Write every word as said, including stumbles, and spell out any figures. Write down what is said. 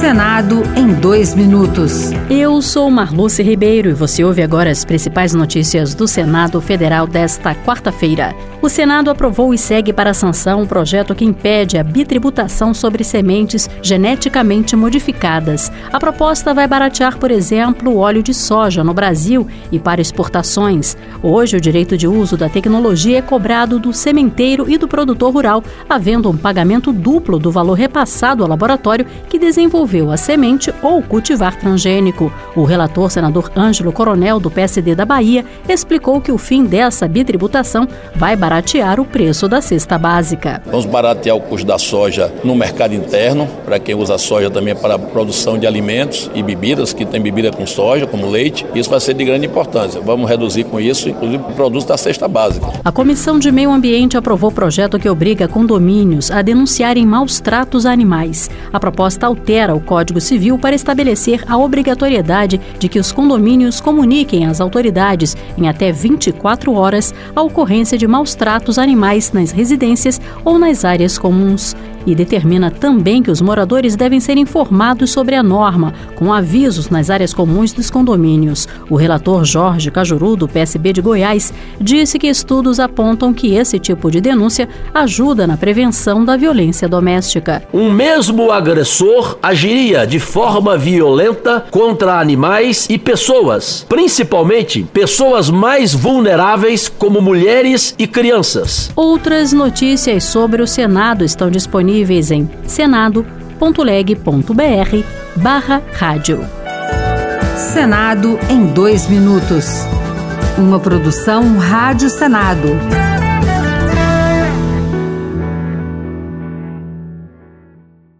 Senado em dois minutos. Eu sou Marluce Ribeiro e você ouve agora as principais notícias do Senado Federal desta quarta-feira. O Senado aprovou e segue para a sanção um projeto que impede a bitributação sobre sementes geneticamente modificadas. A proposta vai baratear, por exemplo, o óleo de soja no Brasil e para exportações. Hoje, o direito de uso da tecnologia é cobrado do sementeiro e do produtor rural, havendo um pagamento duplo do valor repassado ao laboratório que desenvolveu a semente ou cultivar transgênico. O relator, senador Ângelo Coronel, do P S D da Bahia, explicou que o fim dessa bitributação vai baratear o preço da cesta básica. Vamos baratear o custo da soja no mercado interno, para quem usa soja também para a produção de alimentos e bebidas, que tem bebida com soja, como leite. Isso vai ser de grande importância. Vamos reduzir com isso, inclusive, o produto da cesta básica. A Comissão de Meio Ambiente aprovou o projeto que obriga condomínios a denunciarem maus tratos a animais. A proposta altera o Código Civil para estabelecer a obrigatoriedade de que os condomínios comuniquem às autoridades em até vinte e quatro horas a ocorrência de maus tratos a animais nas residências ou nas áreas comuns. E determina também que os moradores devem ser informados sobre a norma, com avisos nas áreas comuns dos condomínios. O relator Jorge Cajuru, do P S B de Goiás, disse que estudos apontam que esse tipo de denúncia ajuda na prevenção da violência doméstica. Um mesmo agressor agiria de forma violenta contra animais e pessoas, principalmente pessoas mais vulneráveis como mulheres e crianças. Outras notícias sobre o Senado estão disponíveis em senado.leg.br barra rádio. Senado em dois minutos. Uma produção Rádio Senado.